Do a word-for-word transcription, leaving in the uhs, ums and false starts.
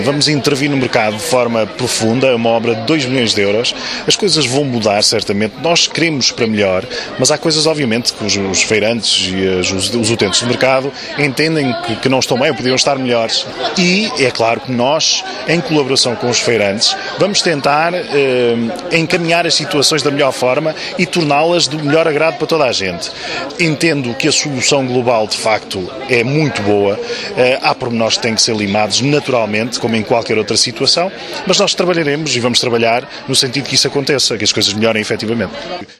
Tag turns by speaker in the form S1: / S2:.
S1: Vamos intervir no mercado de forma profunda, é uma obra de dois milhões de euros. As coisas vão mudar, certamente. Nós queremos para melhor, mas há coisas, obviamente, que os, os feirantes e as, os, os utentes do mercado entendem que, que não estão bem ou podiam estar melhores. E é claro que nós, em colaboração com os feirantes, vamos tentar eh, encaminhar as situações da melhor forma e torná-las do melhor agrado para toda a gente. Entendo que a solução global, de facto, é muito boa. Eh, há pormenores que têm que ser limados naturalmente, como em qualquer outra situação, mas nós trabalharemos e vamos trabalhar no sentido que isso aconteça, que as coisas melhorem efetivamente.